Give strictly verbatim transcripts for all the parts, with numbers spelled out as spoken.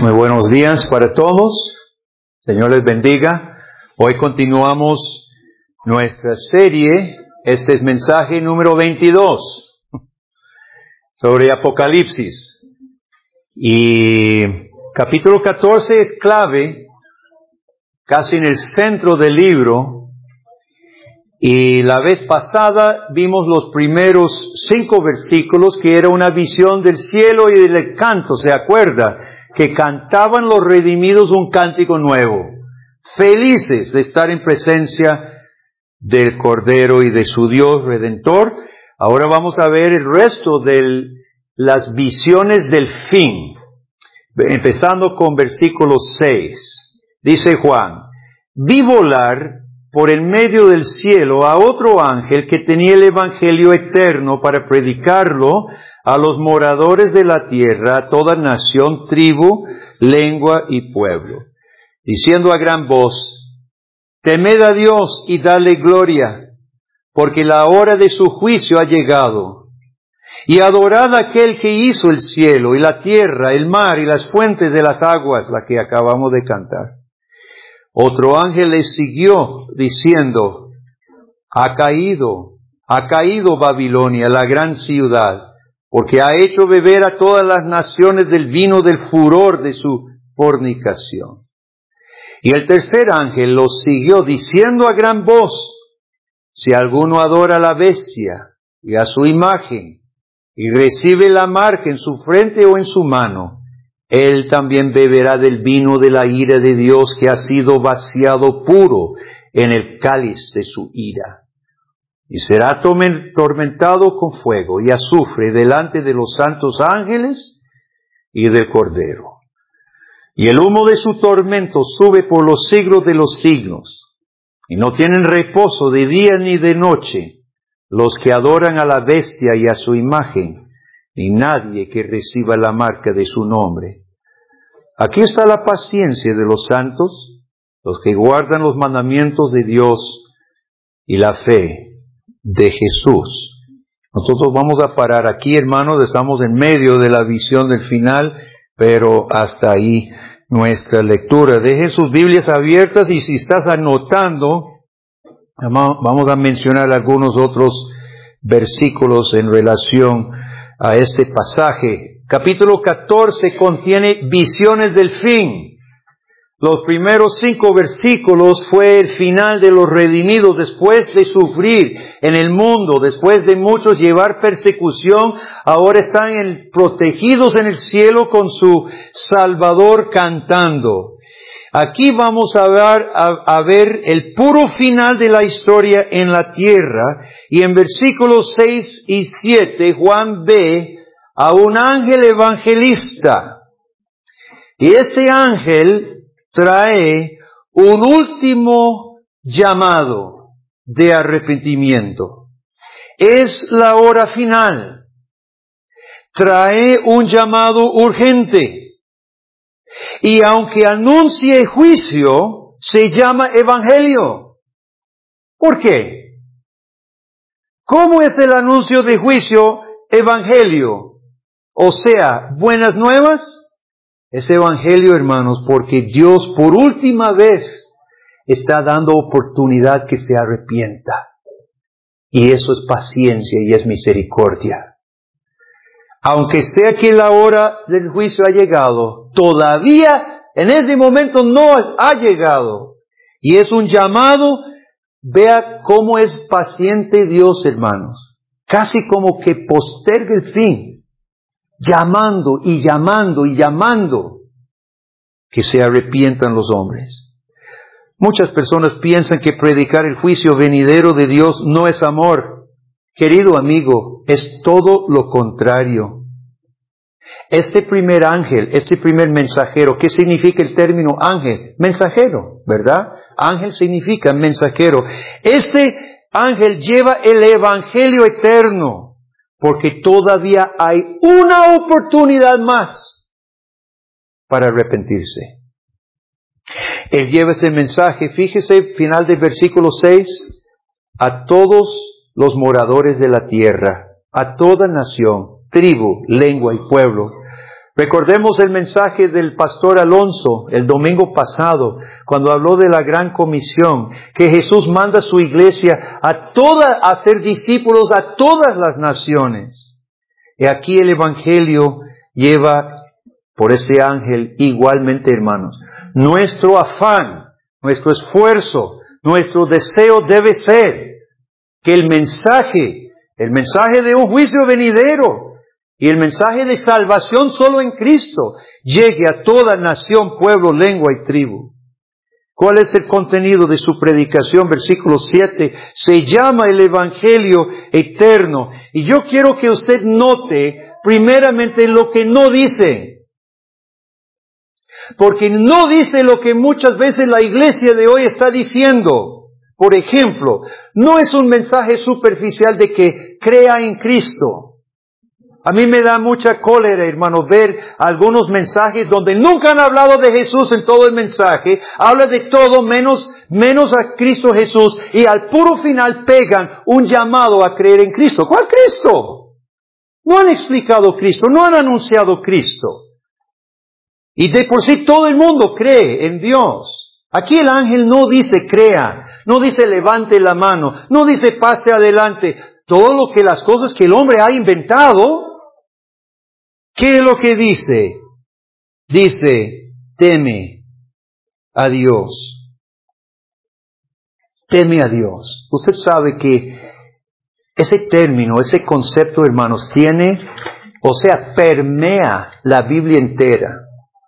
Muy buenos días para todos. Señor les bendiga. Hoy continuamos nuestra serie. Este es mensaje número veintidós sobre Apocalipsis. Y capítulo catorce es clave, casi en el centro del libro. Y la vez pasada vimos los primeros cinco versículos, que era una visión del cielo y del canto, ¿se acuerda? Que cantaban los redimidos un cántico nuevo, felices de estar en presencia del Cordero y de su Dios Redentor. Ahora vamos a ver el resto de las visiones del fin, empezando con versículo seis. Dice Juan: vi volar por el medio del cielo a otro ángel que tenía el evangelio eterno para predicarlo a los moradores de la tierra, a toda nación, tribu, lengua y pueblo, diciendo a gran voz: temed a Dios y dale gloria, porque la hora de su juicio ha llegado. Y adorad a aquel que hizo el cielo y la tierra, el mar y las fuentes de las aguas, la que acabamos de cantar. Otro ángel les siguió diciendo: ha caído, ha caído Babilonia, la gran ciudad, porque ha hecho beber a todas las naciones del vino del furor de su fornicación. Y el tercer ángel los siguió diciendo a gran voz: si alguno adora a la bestia y a su imagen, y recibe la marca en su frente o en su mano, él también beberá del vino de la ira de Dios, que ha sido vaciado puro en el cáliz de su ira. Y será tormentado con fuego y azufre delante de los santos ángeles y del Cordero. Y el humo de su tormento sube por los siglos de los siglos. Y no tienen reposo de día ni de noche los que adoran a la bestia y a su imagen, ni nadie que reciba la marca de su nombre. Aquí está la paciencia de los santos, los que guardan los mandamientos de Dios y la fe de Jesús. Nosotros vamos a parar aquí, hermanos. Estamos en medio de la visión del final, pero hasta ahí nuestra lectura. Dejen sus Biblias abiertas, y si estás anotando, vamos a mencionar algunos otros versículos en relación a este pasaje. Capítulo catorce contiene visiones del fin. Los primeros cinco versículos fue el final de los redimidos después de sufrir en el mundo, después de muchos llevar persecución. Ahora están en, protegidos en el cielo con su Salvador cantando. Aquí vamos a ver, a, a ver el puro final de la historia en la tierra. Y en versículos seis y siete Juan ve a un ángel evangelista. Y este ángel trae un último llamado de arrepentimiento. Es la hora final. Trae un llamado urgente. Y aunque anuncie juicio, se llama evangelio. ¿Por qué? ¿Cómo es el anuncio de juicio evangelio? O sea, buenas nuevas. Es evangelio, hermanos, porque Dios por última vez está dando oportunidad que se arrepienta. Y eso es paciencia y es misericordia. Aunque sea que la hora del juicio ha llegado, todavía en ese momento no ha llegado. Y es un llamado. Vea cómo es paciente Dios, hermanos. Casi como que posterga el fin. Llamando y llamando y llamando que se arrepientan los hombres. Muchas personas piensan que predicar el juicio venidero de Dios no es amor. Querido amigo, es todo lo contrario. Este primer ángel, este primer mensajero, ¿qué significa el término ángel? Mensajero, ¿verdad? Ángel significa mensajero. Este ángel lleva el evangelio eterno, porque todavía hay una oportunidad más para arrepentirse. Él lleva este mensaje, fíjese, final del versículo seis, a todos los moradores de la tierra, a toda nación, tribu, lengua y pueblo. Recordemos el mensaje del pastor Alonso el domingo pasado, cuando habló de la gran comisión, que Jesús manda a su iglesia a toda, a ser discípulos a todas las naciones. Y aquí el evangelio lleva por este ángel igualmente, hermanos. Nuestro afán, nuestro esfuerzo, nuestro deseo debe ser que el mensaje, el mensaje de un juicio venidero, y el mensaje de salvación solo en Cristo llegue a toda nación, pueblo, lengua y tribu. ¿Cuál es el contenido de su predicación? Versículo siete. Se llama el Evangelio eterno. Y yo quiero que usted note primeramente lo que no dice. Porque no dice lo que muchas veces la iglesia de hoy está diciendo. Por ejemplo, no es un mensaje superficial de que crea en Cristo. A mí me da mucha cólera, hermano, ver algunos mensajes donde nunca han hablado de Jesús en todo el mensaje. Habla de todo menos, menos a Cristo Jesús. Y al puro final pegan un llamado a creer en Cristo. ¿Cuál Cristo? No han explicado Cristo, no han anunciado Cristo. Y de por sí todo el mundo cree en Dios. Aquí el ángel no dice crea, no dice levante la mano, no dice pase adelante. Todo lo que las cosas que el hombre ha inventado. ¿Qué es lo que dice? Dice, teme a Dios. Teme a Dios. Usted sabe que ese término, ese concepto, hermanos, tiene, o sea, permea la Biblia entera.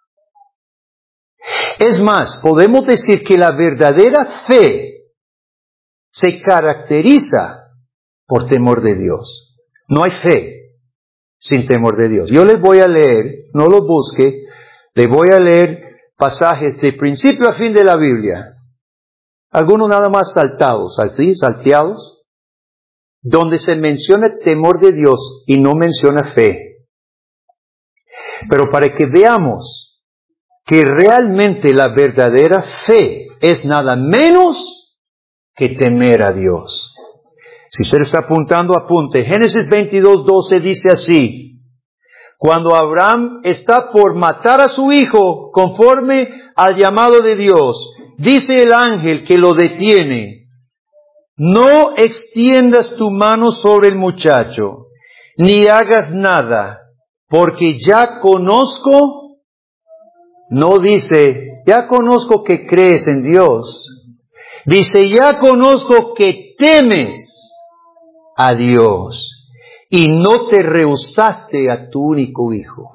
Es más, podemos decir que la verdadera fe se caracteriza por temor de Dios. No hay fe sin temor de Dios. Yo les voy a leer, no lo busque, les voy a leer pasajes de principio a fin de la Biblia. Algunos nada más saltados, así, salteados, donde se menciona temor de Dios y no menciona fe. Pero para que veamos que realmente la verdadera fe es nada menos que temer a Dios. Si usted está apuntando, apunte. Génesis veintidós, doce dice así. Cuando Abraham está por matar a su hijo conforme al llamado de Dios, dice el ángel que lo detiene. No extiendas tu mano sobre el muchacho, ni hagas nada, porque ya conozco, no dice, ya conozco que crees en Dios. Dice, ya conozco que temes a Dios y no te rehusaste a tu único hijo.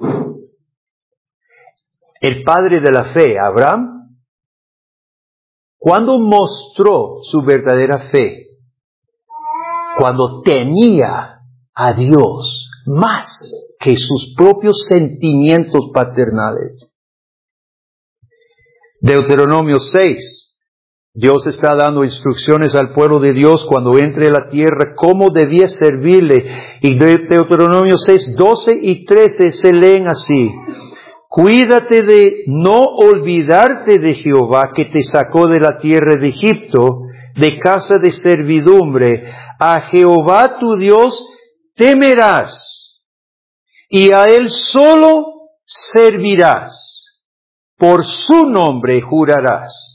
El padre de la fe, Abraham, cuando mostró su verdadera fe, cuando temía a Dios más que sus propios sentimientos paternales. Deuteronomio seis. Dios está dando instrucciones al pueblo de Dios cuando entre a la tierra, cómo debía servirle. Y de Deuteronomio seis, doce y trece se leen así. Cuídate de no olvidarte de Jehová que te sacó de la tierra de Egipto, de casa de servidumbre. A Jehová tu Dios temerás y a Él solo servirás. Por su nombre jurarás.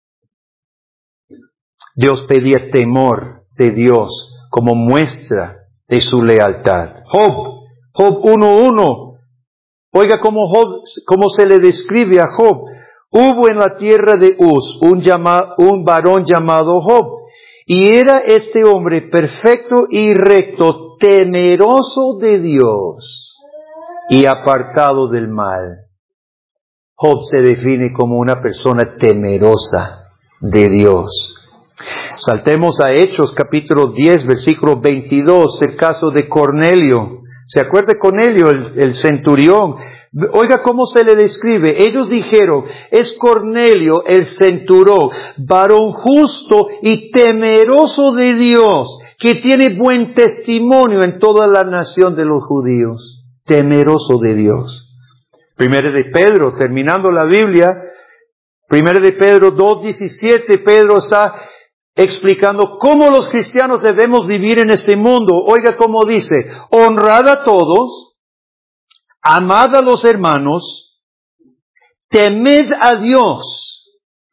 Dios pedía temor de Dios como muestra de su lealtad. Job, Job uno uno. Oiga cómo Job, cómo se le describe a Job. Hubo en la tierra de Uz un, llama, un varón llamado Job, y era este hombre perfecto y recto, temeroso de Dios y apartado del mal. Job se define como una persona temerosa de Dios. Saltemos a Hechos capítulo diez, versículo veintidós, el caso de Cornelio. ¿Se acuerda de Cornelio, el, el centurión? Oiga cómo se le describe. Ellos dijeron, es Cornelio el centurión, varón justo y temeroso de Dios, que tiene buen testimonio en toda la nación de los judíos. Temeroso de Dios. Primero de Pedro, terminando la Biblia, Primero de Pedro dos diecisiete, Pedro está explicando cómo los cristianos debemos vivir en este mundo. Oiga cómo dice, honrad a todos, amad a los hermanos, temed a Dios,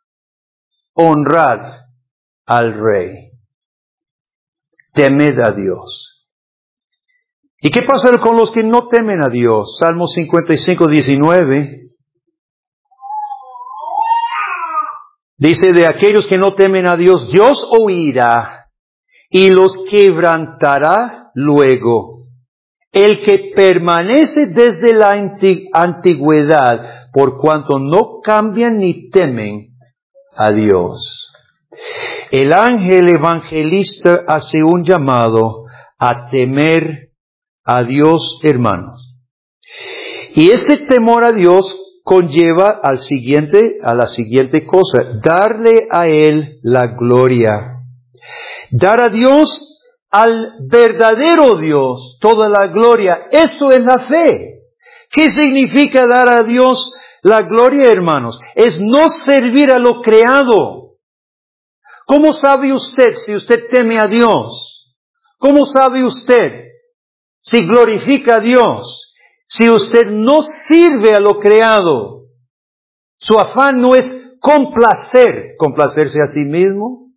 honrad al Rey. Temed a Dios. ¿Y qué pasa con los que no temen a Dios? Salmo cincuenta y cinco, diecinueve. Dice, de aquellos que no temen a Dios, Dios oirá y los quebrantará luego. El que permanece desde la antigüedad, por cuanto no cambian ni temen a Dios. El ángel evangelista hace un llamado a temer a Dios, hermanos. Y ese temor a Dios conlleva al siguiente, a la siguiente cosa, darle a Él la gloria. Dar a Dios, al verdadero Dios, toda la gloria. Eso es la fe. ¿Qué significa dar a Dios la gloria, hermanos? Es no servir a lo creado. ¿Cómo sabe usted si usted teme a Dios? ¿Cómo sabe usted si glorifica a Dios? Si usted no sirve a lo creado, su afán no es complacer, complacerse a sí mismo,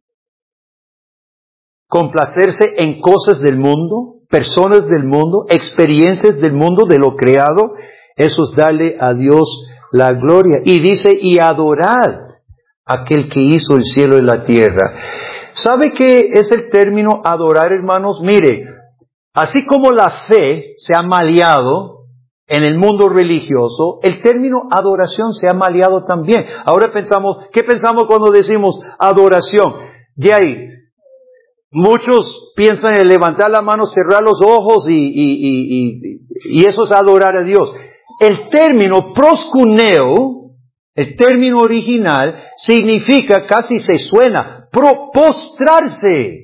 complacerse en cosas del mundo, personas del mundo, experiencias del mundo, de lo creado, eso es darle a Dios la gloria. Y dice, y adorad a aquel que hizo el cielo y la tierra. ¿Sabe qué es el término adorar, hermanos? Mire, así como la fe se ha maleado en el mundo religioso, el término adoración se ha maleado también. Ahora pensamos, ¿qué pensamos cuando decimos adoración? De ahí, muchos piensan en levantar la mano, cerrar los ojos y, y, y, y, y eso es adorar a Dios. El término proskuneo, el término original, significa, casi se suena, pro, postrarse.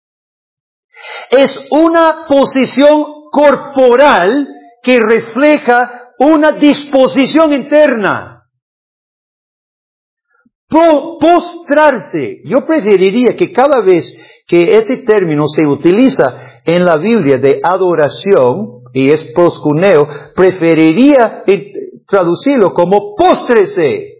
Es una posición corporal que refleja una disposición interna. Pro, postrarse. Yo preferiría que cada vez que ese término se utiliza en la Biblia de adoración, y es proskuneo, preferiría traducirlo como póstrese.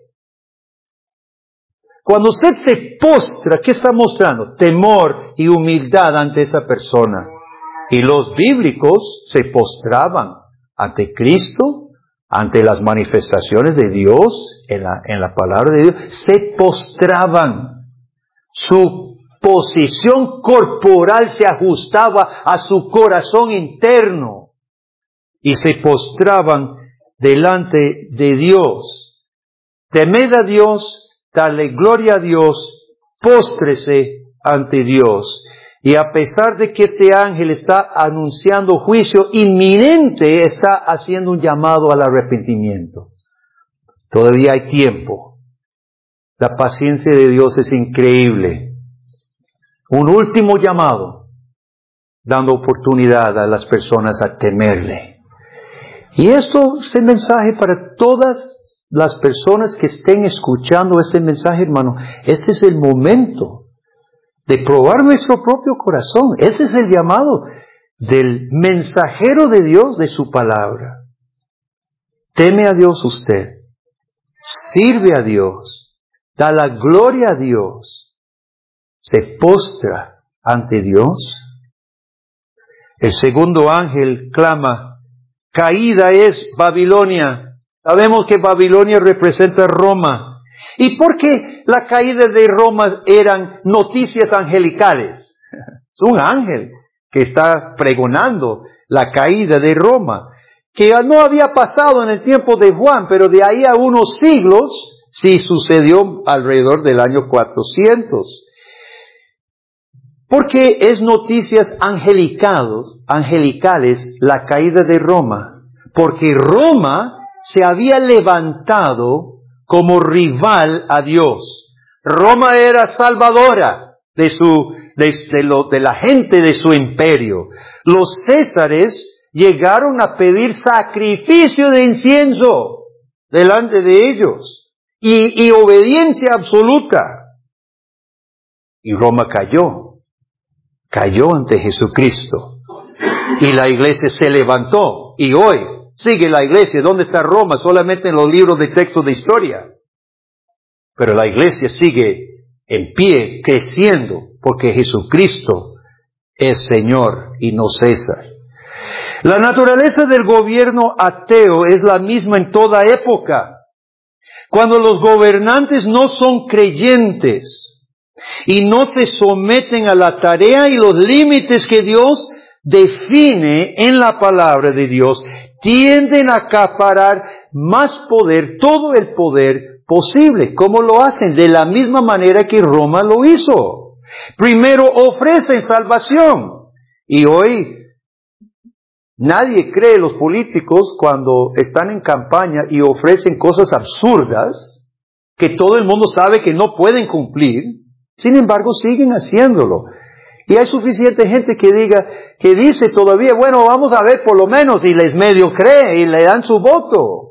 Cuando usted se postra, ¿qué está mostrando? Temor y humildad ante esa persona. Y los bíblicos se postraban ante Cristo, ante las manifestaciones de Dios, en la, en la palabra de Dios, se postraban. Su posición corporal se ajustaba a su corazón interno y se postraban delante de Dios. Temed a Dios, dale gloria a Dios, póstrese ante Dios. Y a pesar de que este ángel está anunciando juicio inminente, está haciendo un llamado al arrepentimiento. Todavía hay tiempo. La paciencia de Dios es increíble. Un último llamado, dando oportunidad a las personas a temerle. Y esto es el mensaje para todas las personas que estén escuchando este mensaje, hermano. Este es el momento de probar nuestro propio corazón. Ese es el llamado del mensajero de Dios, de su palabra. Teme a Dios usted. Sirve a Dios. Da la gloria a Dios. Se postra ante Dios. El segundo ángel clama, caída es Babilonia. Sabemos que Babilonia representa Roma. ¿Y por qué la caída de Roma eran noticias angelicales? Es un ángel que está pregonando la caída de Roma, que no había pasado en el tiempo de Juan, pero de ahí a unos siglos sí sucedió alrededor del año cuatrocientos. Porque es noticias angelicales, angelicales la caída de Roma, porque Roma se había levantado como rival a Dios. Roma era salvadora de su, de, de, lo, de la gente de su imperio. Los césares llegaron a pedir sacrificio de incienso delante de ellos y, y obediencia absoluta. Y Roma cayó, cayó ante Jesucristo y la iglesia se levantó y hoy sigue la iglesia. ¿Dónde está Roma? Solamente en los libros de texto de historia. Pero la iglesia sigue en pie, creciendo, porque Jesucristo es Señor y no cesa. La naturaleza del gobierno ateo es la misma en toda época. Cuando los gobernantes no son creyentes y no se someten a la tarea y los límites que Dios define en la palabra de Dios, tienden a acaparar más poder, todo el poder posible. ¿Cómo lo hacen? De la misma manera que Roma lo hizo. Primero ofrecen salvación. Y hoy nadie cree los políticos cuando están en campaña y ofrecen cosas absurdas que todo el mundo sabe que no pueden cumplir. Sin embargo, siguen haciéndolo. Y hay suficiente gente que diga, que dice todavía, bueno, vamos a ver por lo menos, y les medio cree y le dan su voto.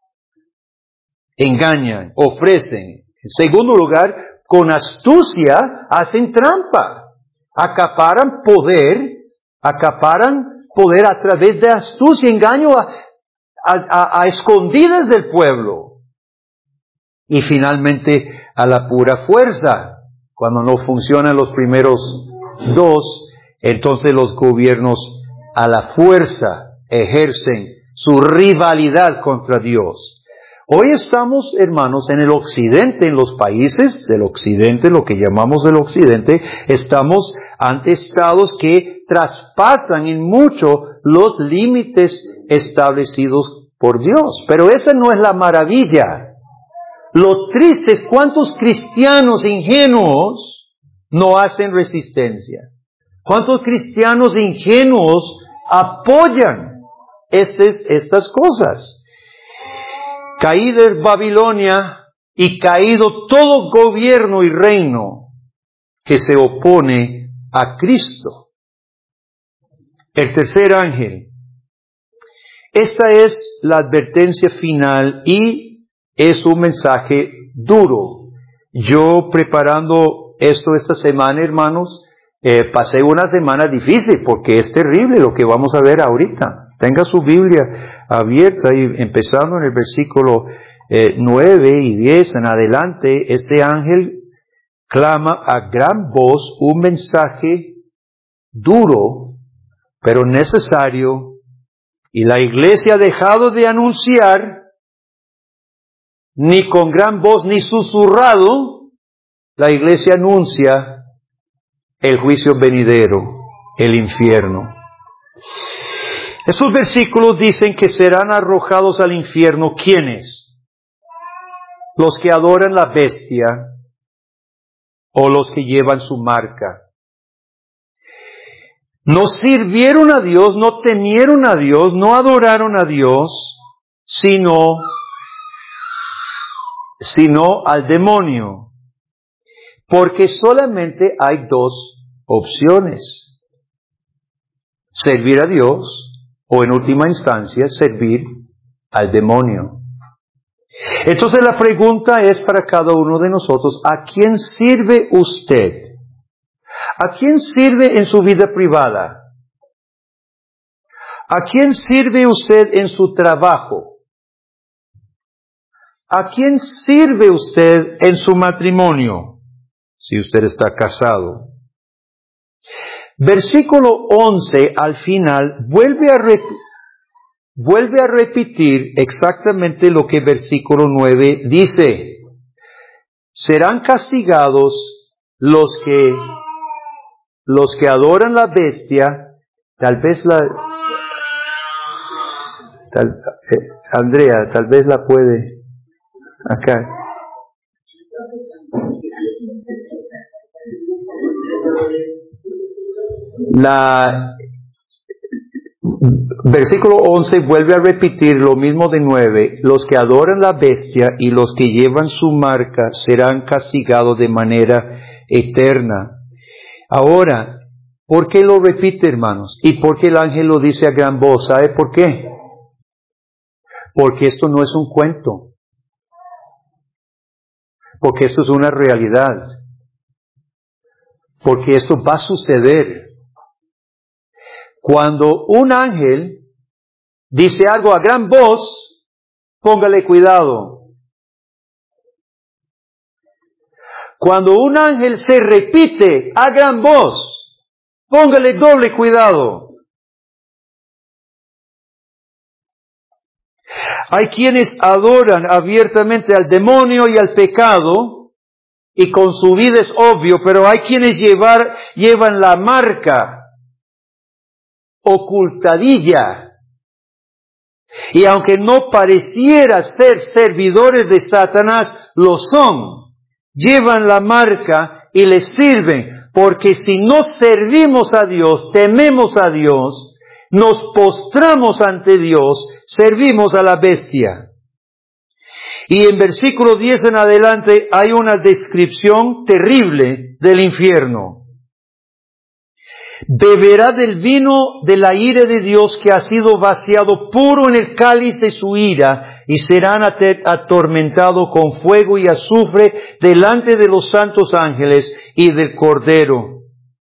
Engañan, ofrecen. En segundo lugar, con astucia hacen trampa. Acaparan poder, acaparan poder a través de astucia, engaño a, a, a, a escondidas del pueblo. Y finalmente a la pura fuerza. Cuando no funcionan los primeros dos, entonces los gobiernos a la fuerza ejercen su rivalidad contra Dios. Hoy estamos, hermanos, en el occidente, en los países del occidente, lo que llamamos del occidente, estamos ante estados que traspasan en mucho los límites establecidos por Dios. Pero esa no es la maravilla. Lo triste es cuántos cristianos ingenuos no hacen resistencia. Cuántos cristianos ingenuos apoyan estas, estas cosas. Caída es Babilonia y caído todo gobierno y reino que se opone a Cristo. El tercer ángel. Esta es la advertencia final y es un mensaje duro. Yo preparando esto esta semana, hermanos, eh, pasé una semana difícil porque es terrible lo que vamos a ver ahorita. Tenga su Biblia abierta y empezando en el versículo eh, nueve y diez en adelante, este ángel clama a gran voz un mensaje duro, pero necesario, y la iglesia ha dejado de anunciar, ni con gran voz ni susurrado, la iglesia anuncia el juicio venidero, el infierno. Estos versículos dicen que serán arrojados al infierno, ¿quiénes? Los que adoran la bestia o los que llevan su marca. No sirvieron a Dios, no temieron a Dios, no adoraron a Dios, sino, sino al demonio. Porque solamente hay dos opciones. Servir a Dios o en última instancia servir al demonio. Entonces la pregunta es para cada uno de nosotros, ¿a quién sirve usted? ¿A quién sirve en su vida privada? ¿A quién sirve usted en su trabajo? ¿A quién sirve usted en su matrimonio? Si usted está casado. Versículo once al final vuelve a, rep- vuelve a repetir exactamente lo que versículo nueve dice. Serán castigados los que, los que adoran la bestia, tal vez la, tal, eh, Andrea, tal vez la puede, acá. La, versículo once vuelve a repetir lo mismo de nueve. Los que adoran la bestia y los que llevan su marca serán castigados de manera eterna. Ahora, ¿por qué lo repite, hermanos? ¿Y por qué el ángel lo dice a gran voz? ¿Sabe por qué? Porque esto no es un cuento. Porque esto es una realidad. Porque esto va a suceder. Cuando un ángel dice algo a gran voz, póngale cuidado. Cuando un ángel se repite a gran voz, póngale doble cuidado. Hay quienes adoran abiertamente al demonio y al pecado, y con su vida es obvio, pero hay quienes llevar, llevan la marca ocultadilla. Y aunque no pareciera ser servidores de Satanás, lo son. Llevan la marca y les sirven, porque si no servimos a Dios, tememos a Dios, nos postramos ante Dios, servimos a la bestia. Y en versículo diez en adelante hay una descripción terrible del infierno. Beberá del vino de la ira de Dios que ha sido vaciado puro en el cáliz de su ira, y serán atormentados con fuego y azufre delante de los santos ángeles y del Cordero.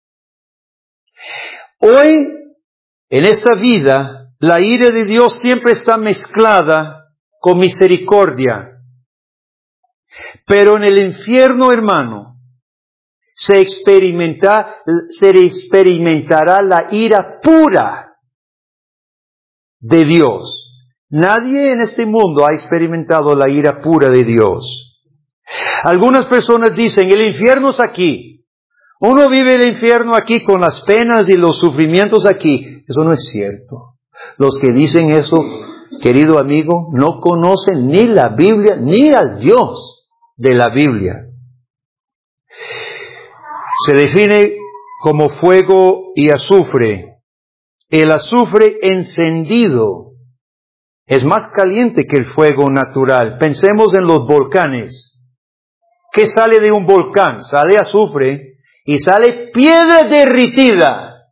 Hoy, en esta vida, la ira de Dios siempre está mezclada con misericordia. Pero en el infierno, hermano, se experimenta, se experimentará la ira pura de Dios. Nadie en este mundo ha experimentado la ira pura de Dios. Algunas personas dicen, el infierno es aquí. Uno vive el infierno aquí con las penas y los sufrimientos aquí. Eso no es cierto. Los que dicen eso, querido amigo, no conocen ni la Biblia, ni al Dios de la Biblia. Se define como fuego y azufre. El azufre encendido es más caliente que el fuego natural. Pensemos en los volcanes. ¿Qué sale de un volcán? Sale azufre y sale piedra derritida.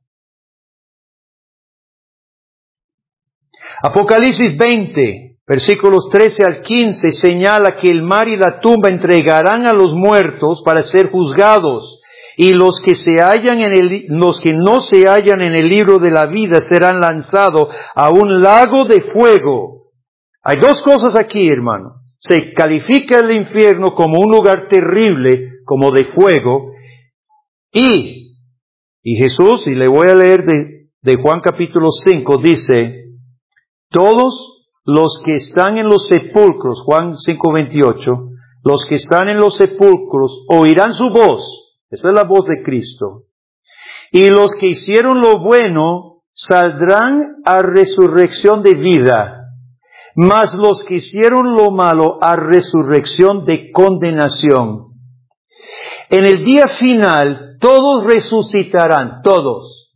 Apocalipsis veinte, versículos trece al quince, señala que el mar y la tumba entregarán a los muertos para ser juzgados. Y los que se hallan en el, los que no se hallan en el libro de la vida serán lanzados a un lago de fuego. Hay dos cosas aquí, hermano. Se califica el infierno como un lugar terrible, como de fuego. Y, y Jesús, y le voy a leer de, de Juan capítulo cinco, dice, todos los que están en los sepulcros, Juan cinco veintiocho, los que están en los sepulcros oirán su voz. Esta es la voz de Cristo. Y los que hicieron lo bueno saldrán a resurrección de vida, mas los que hicieron lo malo a resurrección de condenación. En el día final, todos resucitarán, todos.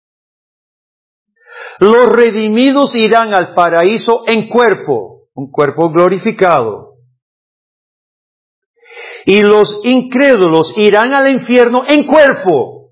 Los redimidos irán al paraíso en cuerpo, un cuerpo glorificado. Y los incrédulos irán al infierno en cuerpo.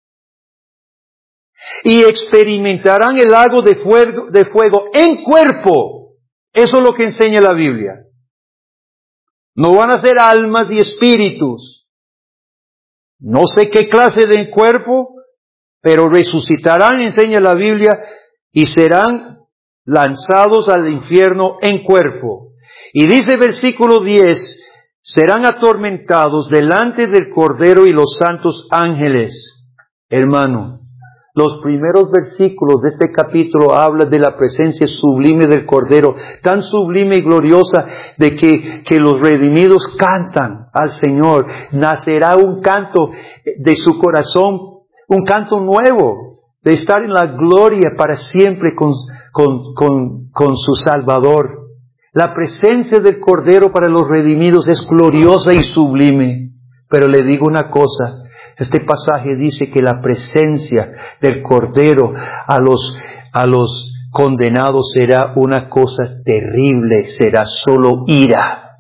Y experimentarán el lago de fuego, de fuego en cuerpo. Eso es lo que enseña la Biblia. No van a ser almas y espíritus. No sé qué clase de cuerpo, pero resucitarán, enseña la Biblia, y serán lanzados al infierno en cuerpo. Y dice versículo diez, serán atormentados delante del Cordero y los santos ángeles. Hermano, los primeros versículos de este capítulo hablan de la presencia sublime del Cordero, tan sublime y gloriosa de que, que los redimidos cantan al Señor. Nacerá un canto de su corazón, un canto nuevo, de estar en la gloria para siempre con, con, con, con su Salvador. La presencia del Cordero para los redimidos es gloriosa y sublime. Pero le digo una cosa, este pasaje dice que la presencia del Cordero a los, a los condenados será una cosa terrible, será solo ira.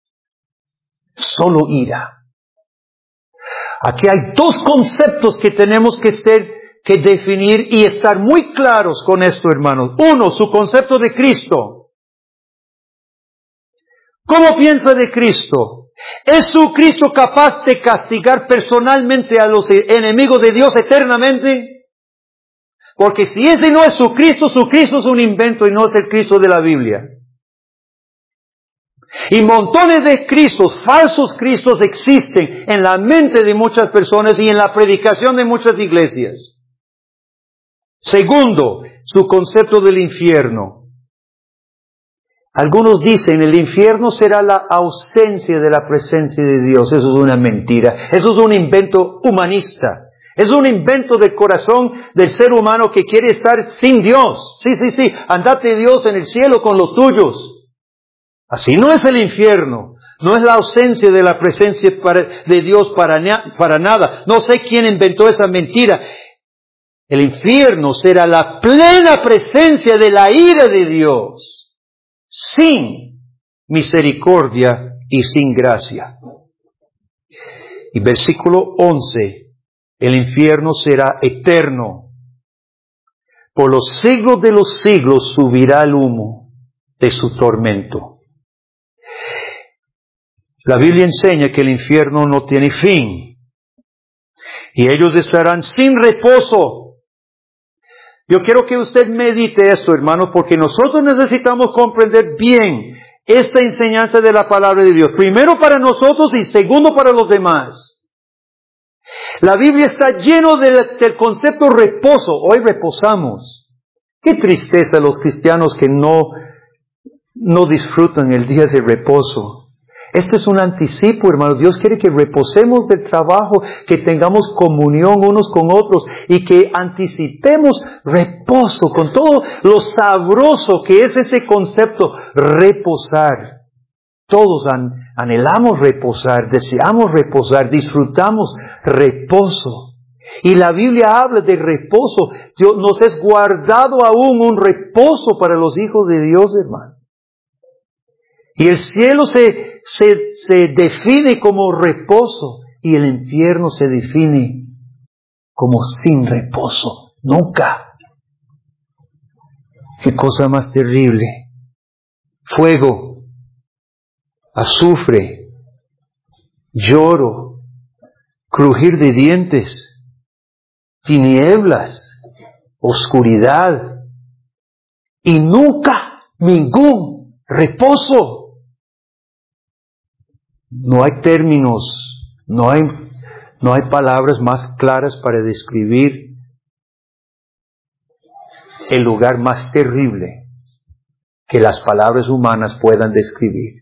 Solo ira. Aquí hay dos conceptos que tenemos que ser, que definir y estar muy claros con esto, hermanos. Uno, su concepto de Cristo. ¿Cómo piensa de Cristo? ¿Es su Cristo capaz de castigar personalmente a los enemigos de Dios eternamente? Porque si ese no es su Cristo, su Cristo es un invento y no es el Cristo de la Biblia. Y montones de Cristos, falsos Cristos existen en la mente de muchas personas y en la predicación de muchas iglesias. Segundo, su concepto del infierno. Algunos dicen, el infierno será la ausencia de la presencia de Dios. Eso es una mentira. Eso es un invento humanista. Es un invento del corazón del ser humano que quiere estar sin Dios. Sí, sí, sí. Andate Dios en el cielo con los tuyos. Así no es el infierno. No es la ausencia de la presencia de Dios para, para nada. No sé quién inventó esa mentira. El infierno será la plena presencia de la ira de Dios, sin misericordia y sin gracia. Y versículo once. El infierno será eterno. Por los siglos de los siglos subirá el humo de su tormento. La Biblia enseña que el infierno no tiene fin. Y ellos estarán sin reposo. Yo quiero que usted medite esto, hermanos, porque nosotros necesitamos comprender bien esta enseñanza de la palabra de Dios. Primero para nosotros y segundo para los demás. La Biblia está lleno del, del concepto reposo. Hoy reposamos. Qué tristeza los cristianos que no, no disfrutan el día de reposo. Este es un anticipo, hermano. Dios quiere que reposemos del trabajo, que tengamos comunión unos con otros y que anticipemos reposo con todo lo sabroso que es ese concepto, reposar. Todos an, anhelamos reposar, deseamos reposar, disfrutamos reposo. Y la Biblia habla de reposo. Dios nos es guardado aún un reposo para los hijos de Dios, hermano. Y el cielo se, se, se define como reposo y el infierno se define como sin reposo. Nunca. Qué cosa más terrible. Fuego. Azufre, lloro, crujir de dientes, tinieblas, oscuridad y nunca ningún reposo. No hay términos, no hay, no hay palabras más claras para describir el lugar más terrible que las palabras humanas puedan describir.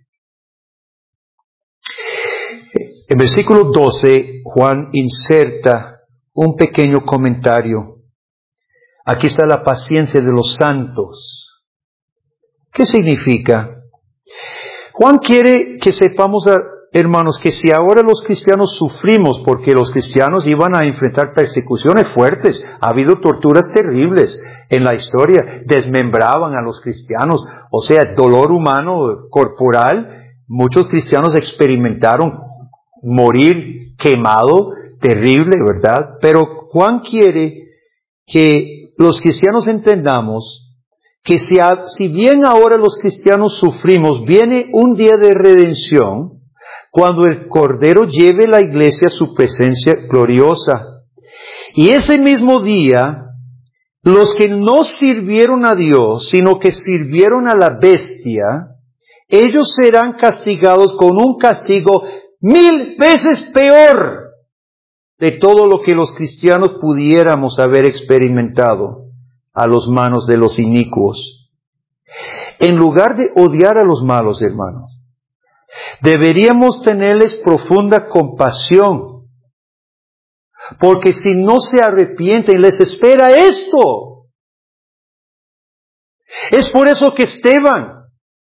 En versículo doce, Juan inserta un pequeño comentario. Aquí está la paciencia de los santos. ¿Qué significa? Juan quiere que sepamos, hermanos, que si ahora los cristianos sufrimos, porque los cristianos iban a enfrentar persecuciones fuertes, ha habido torturas terribles en la historia, desmembraban a los cristianos, o sea, dolor humano, corporal, muchos cristianos experimentaron morir quemado, terrible, ¿verdad? Pero Juan quiere que los cristianos entendamos que si, a, si bien ahora los cristianos sufrimos, viene un día de redención, cuando el Cordero lleve la iglesia a su presencia gloriosa. Y ese mismo día, los que no sirvieron a Dios, sino que sirvieron a la bestia, ellos serán castigados con un castigo mil veces peor de todo lo que los cristianos pudiéramos haber experimentado a las manos de los inicuos. En lugar de odiar a los malos, hermanos, deberíamos tenerles profunda compasión, porque si no se arrepienten, les espera esto. Es por eso que Esteban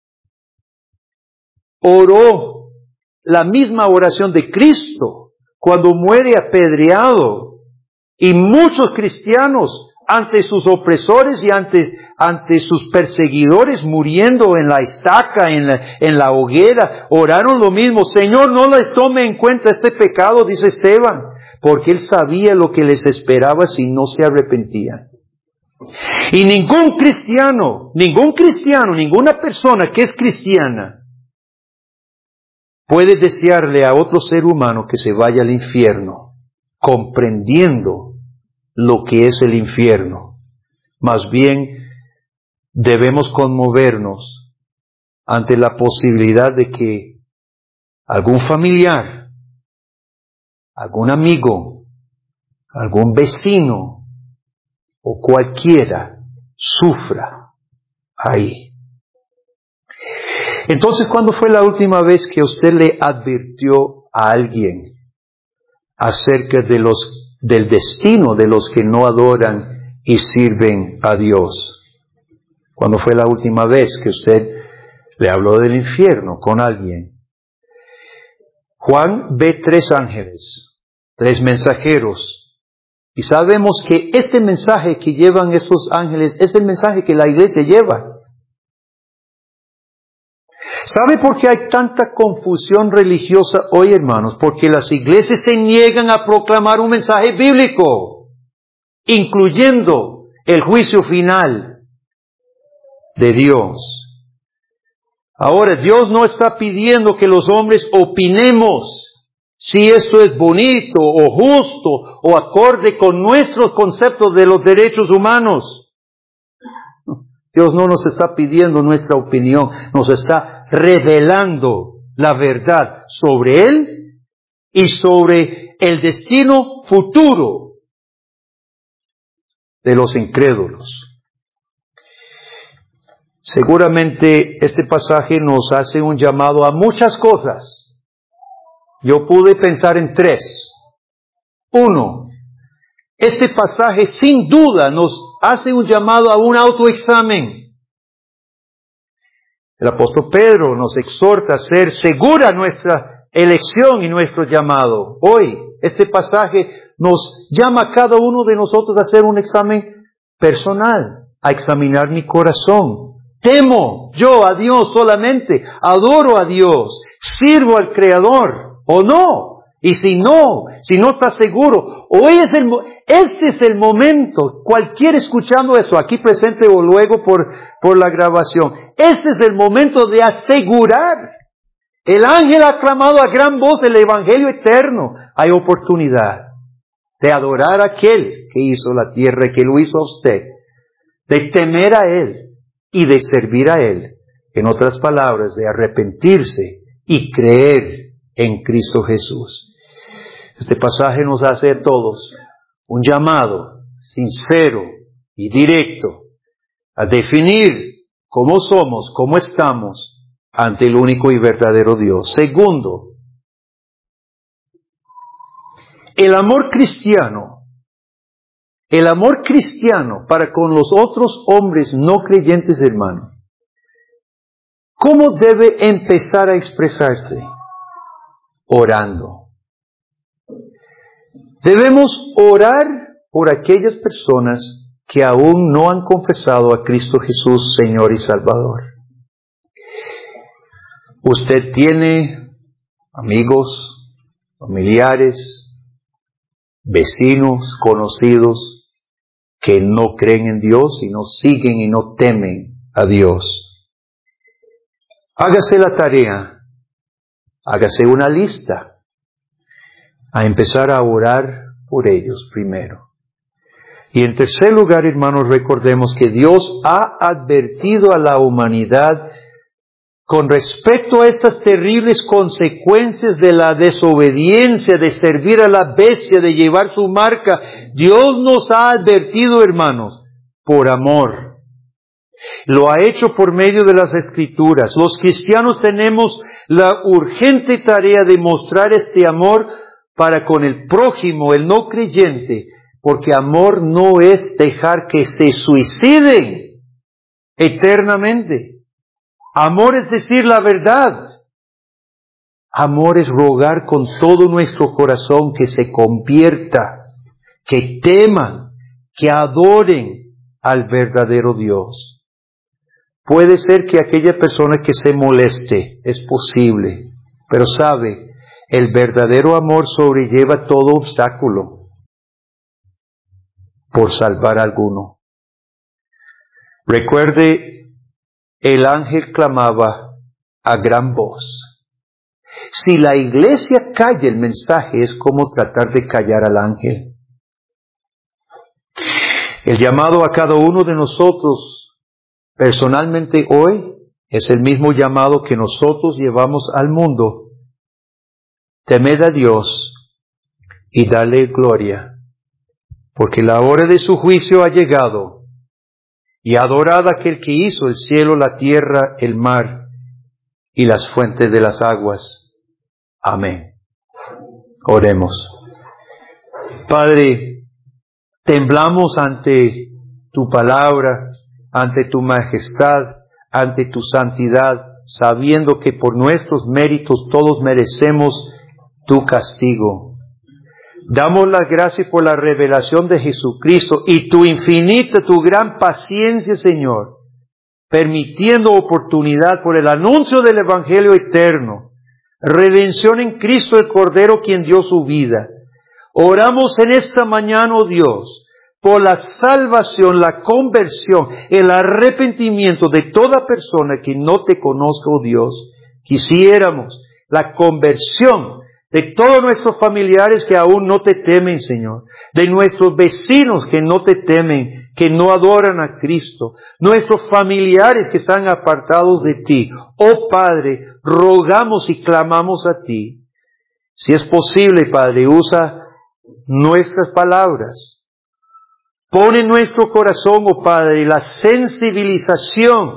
oró la misma oración de Cristo cuando muere apedreado, y muchos cristianos ante sus opresores y ante, ante sus perseguidores muriendo en la estaca, en la, en la hoguera, oraron lo mismo. Señor, no les tome en cuenta este pecado, dice Esteban, porque él sabía lo que les esperaba si no se arrepentían. Y ningún cristiano, ningún cristiano, ninguna persona que es cristiana puede desearle a otro ser humano que se vaya al infierno, comprendiendo lo que es el infierno. Más bien, debemos conmovernos ante la posibilidad de que algún familiar, algún amigo, algún vecino o cualquiera sufra ahí. Entonces, ¿cuándo fue la última vez que usted le advirtió a alguien acerca de los, del destino de los que no adoran y sirven a Dios? ¿Cuándo fue la última vez que usted le habló del infierno con alguien? Juan ve tres ángeles, tres mensajeros, y sabemos que este mensaje que llevan estos ángeles es el mensaje que la iglesia lleva. ¿Sabe por qué hay tanta confusión religiosa hoy, hermanos? Porque las iglesias se niegan a proclamar un mensaje bíblico, incluyendo el juicio final de Dios. Ahora, Dios no está pidiendo que los hombres opinemos si esto es bonito o justo o acorde con nuestros conceptos de los derechos humanos. Dios no nos está pidiendo nuestra opinión, nos está revelando la verdad sobre Él y sobre el destino futuro de los incrédulos. Seguramente este pasaje nos hace un llamado a muchas cosas. Yo pude pensar en tres. Uno, este pasaje sin duda nos hace un llamado a un autoexamen. El apóstol Pedro nos exhorta a ser segura nuestra elección y nuestro llamado. Hoy, este pasaje nos llama a cada uno de nosotros a hacer un examen personal, a examinar mi corazón. ¿Temo yo a Dios solamente? ¿Adoro a Dios? ¿Sirvo al Creador o no? Y si no, si no está seguro, hoy es el, este es el momento, cualquiera escuchando eso, aquí presente o luego por, por la grabación, este es el momento de asegurar. El ángel ha clamado a gran voz el evangelio eterno. Hay oportunidad de adorar a aquel que hizo la tierra y que lo hizo a usted, de temer a Él y de servir a Él. En otras palabras, de arrepentirse y creer en Cristo Jesús. Este pasaje nos hace a todos un llamado sincero y directo a definir cómo somos, cómo estamos ante el único y verdadero Dios. Segundo, el amor cristiano, el amor cristiano para con los otros hombres no creyentes, hermano, ¿cómo debe empezar a expresarse? Orando. Debemos orar por aquellas personas que aún no han confesado a Cristo Jesús, Señor y Salvador. Usted tiene amigos, familiares, vecinos, conocidos, que no creen en Dios y no siguen y no temen a Dios. Hágase la tarea, hágase una lista, a empezar a orar por ellos primero. Y en tercer lugar, hermanos, recordemos que Dios ha advertido a la humanidad con respecto a estas terribles consecuencias de la desobediencia, de servir a la bestia, de llevar su marca. Dios nos ha advertido, hermanos, por amor. Lo ha hecho por medio de las Escrituras. Los cristianos tenemos la urgente tarea de mostrar este amor para con el prójimo, el no creyente, porque amor no es dejar que se suiciden eternamente. Amor es decir la verdad. Amor es rogar con todo nuestro corazón que se convierta, que teman, que adoren al verdadero Dios. Puede ser que aquella persona que se moleste, es posible, pero sabe, el verdadero amor sobrelleva todo obstáculo por salvar a alguno. Recuerde, el ángel clamaba a gran voz. Si la iglesia calla el mensaje, es como tratar de callar al ángel. El llamado a cada uno de nosotros personalmente hoy es el mismo llamado que nosotros llevamos al mundo. Temed a Dios y darle gloria, porque la hora de su juicio ha llegado, y adorad a aquel que hizo el cielo, la tierra, el mar y las fuentes de las aguas. Amén. Oremos. Padre, temblamos ante tu palabra, ante tu majestad, ante tu santidad, sabiendo que por nuestros méritos todos merecemos tu castigo. Damos las gracias por la revelación de Jesucristo y tu infinita, tu gran paciencia, Señor, permitiendo oportunidad por el anuncio del Evangelio eterno, redención en Cristo el Cordero, quien dio su vida. Oramos en esta mañana, oh Dios, por la salvación, la conversión, el arrepentimiento de toda persona que no te conozca, oh Dios. Quisiéramos la conversión de todos nuestros familiares que aún no te temen, Señor, de nuestros vecinos que no te temen, que no adoran a Cristo, nuestros familiares que están apartados de ti. Oh Padre, rogamos y clamamos a ti. Si es posible, Padre, usa nuestras palabras. Pon en nuestro corazón, oh Padre, la sensibilización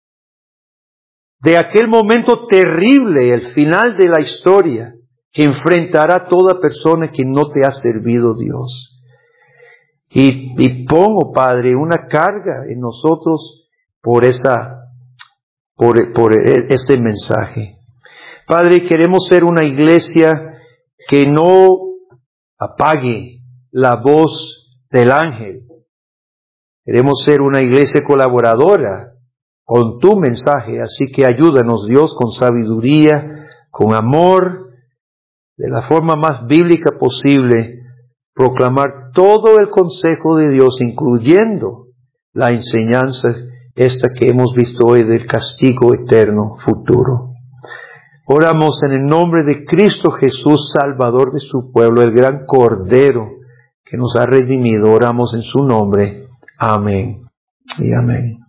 de aquel momento terrible, el final de la historia, que enfrentará toda persona que no te ha servido, Dios. Y, y pongo, Padre, una carga en nosotros por esa, por, por este mensaje. Padre, queremos ser una iglesia que no apague la voz del ángel. Queremos ser una iglesia colaboradora con tu mensaje, así que ayúdanos, Dios, con sabiduría, con amor, de la forma más bíblica posible, proclamar todo el consejo de Dios, incluyendo la enseñanza esta que hemos visto hoy del castigo eterno futuro. Oramos en el nombre de Cristo Jesús, Salvador de su pueblo, el gran Cordero que nos ha redimido. Oramos en su nombre. Amén y amén.